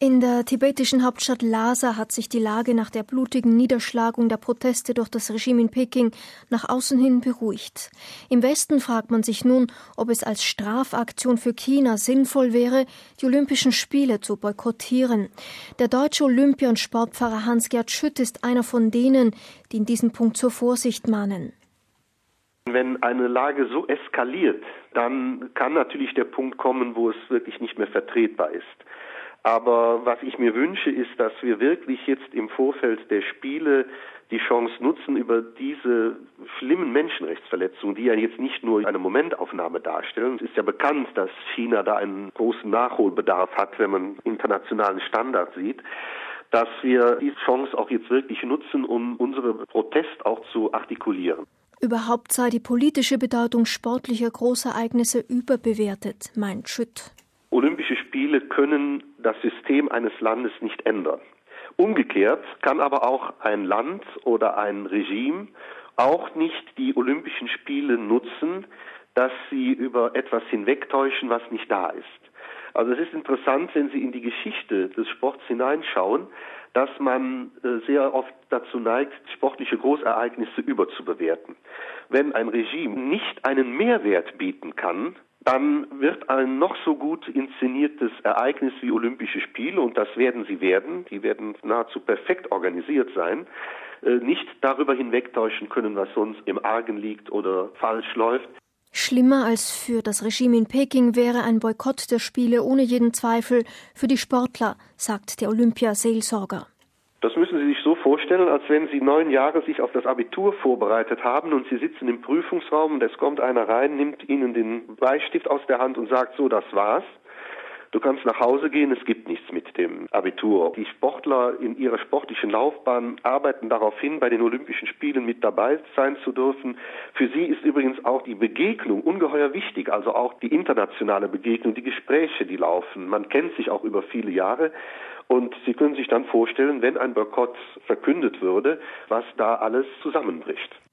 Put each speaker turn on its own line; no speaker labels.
In der tibetischen Hauptstadt Lhasa hat sich die Lage nach der blutigen Niederschlagung der Proteste durch das Regime in Peking nach außen hin beruhigt. Im Westen fragt man sich nun, ob es als Strafaktion für China sinnvoll wäre, die Olympischen Spiele zu boykottieren. Der deutsche Olympia- und Sportpfarrer Hans-Gerd Schütt ist einer von denen, die in diesem Punkt zur Vorsicht mahnen.
Wenn eine Lage so eskaliert, dann kann natürlich der Punkt kommen, wo es wirklich nicht mehr vertretbar ist. Aber was ich mir wünsche, ist, dass wir wirklich jetzt im Vorfeld der Spiele die Chance nutzen, über diese schlimmen Menschenrechtsverletzungen, die ja jetzt nicht nur eine Momentaufnahme darstellen. Es ist ja bekannt, dass China da einen großen Nachholbedarf hat, wenn man internationalen Standard sieht, dass wir diese Chance auch jetzt wirklich nutzen, um unseren Protest auch zu artikulieren.
Überhaupt sei die politische Bedeutung sportlicher Großereignisse überbewertet, meint Schütt.
Olympische Spiele können das System eines Landes nicht ändern. Umgekehrt kann aber auch ein Land oder ein Regime auch nicht die Olympischen Spiele nutzen, dass sie über etwas hinwegtäuschen, was nicht da ist. Also es ist interessant, wenn Sie in die Geschichte des Sports hineinschauen, dass man sehr oft dazu neigt, sportliche Großereignisse überzubewerten. Wenn ein Regime nicht einen Mehrwert bieten kann, dann wird ein noch so gut inszeniertes Ereignis wie Olympische Spiele, und das werden sie werden, die werden nahezu perfekt organisiert sein, nicht darüber hinwegtäuschen können, was sonst im Argen liegt oder falsch läuft.
Schlimmer als für das Regime in Peking wäre ein Boykott der Spiele ohne jeden Zweifel für die Sportler, sagt der Olympiaseelsorger.
Das müssen Sie sich so vorstellen, als wenn Sie 9 Jahre sich auf das Abitur vorbereitet haben und Sie sitzen im Prüfungsraum und es kommt einer rein, nimmt Ihnen den Bleistift aus der Hand und sagt, so, das war's. Du kannst nach Hause gehen, es gibt nichts mit dem Abitur. Die Sportler in ihrer sportlichen Laufbahn arbeiten darauf hin, bei den Olympischen Spielen mit dabei sein zu dürfen. Für sie ist übrigens auch die Begegnung ungeheuer wichtig, also auch die internationale Begegnung, die Gespräche, die laufen. Man kennt sich auch über viele Jahre. Und Sie können sich dann vorstellen, wenn ein Boykott verkündet würde, was da alles zusammenbricht.